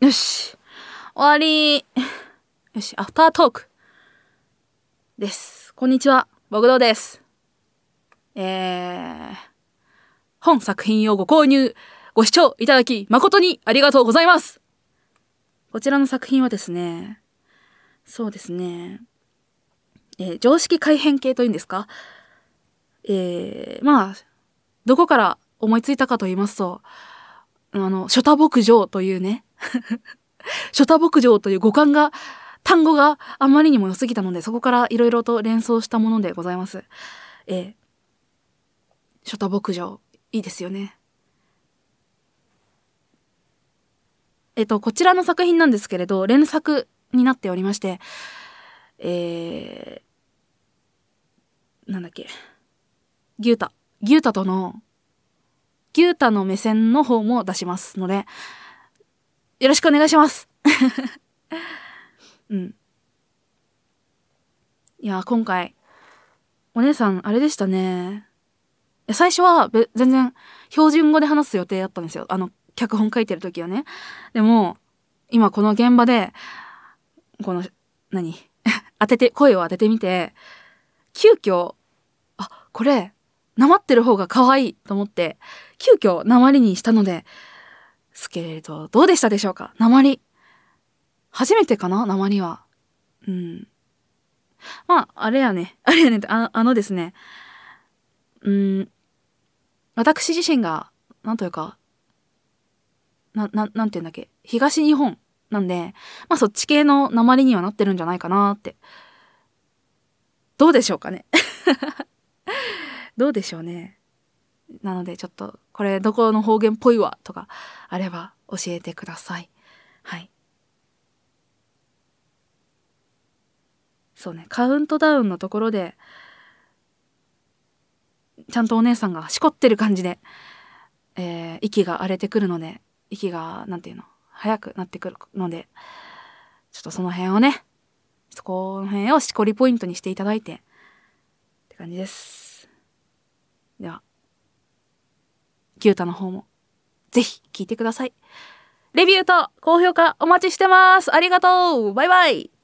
よし。終わり。よし、アフタートーク。です。こんにちは。ボグドウです。本作品をご購入、ご視聴いただき誠にありがとうございます。こちらの作品はですね、そうですね、常識改変系というんですか。まあ、どこから思いついたかと言いますと、ショタ牧場というね、ショタ牧場という単語があまりにも良すぎたので、そこからいろいろと連想したものでございます。ショタ牧場、いいですよね。こちらの作品なんですけれど、連作になっておりまして、なんだっけ、ギュータの目線の方も出しますので、よろしくお願いします。うん。いや、今回、お姉さん、あれでしたね。最初は全然標準語で話す予定だったんですよ。脚本書いてる時はね。でも、今この現場で、この、声を当ててみて、急遽、これ、なまってる方が可愛いと思って、急遽なまりにしたのですけれど、どうでしたでしょうか？なまり。初めてかな？なまりは。うん。まあ、あれやねって、ですね、私自身が、なんというか、なんて言うんだっけ、東日本なんで、まあそっち系の訛りにはなってるんじゃないかなって。どうでしょうかね。どうでしょうね。なのでちょっと、これどこの方言っぽいわとかあれば教えてください。はい。そうね、カウントダウンのところで、ちゃんとお姉さんがしこってる感じで、息が荒れてくるので、息が、なんていうの、早くなってくるので、ちょっとその辺をね、そこの辺をしこりポイントにしていただいて、って感じです。では、ギュータの方も、ぜひ聞いてください。レビューと高評価お待ちしてます。ありがとう。バイバイ。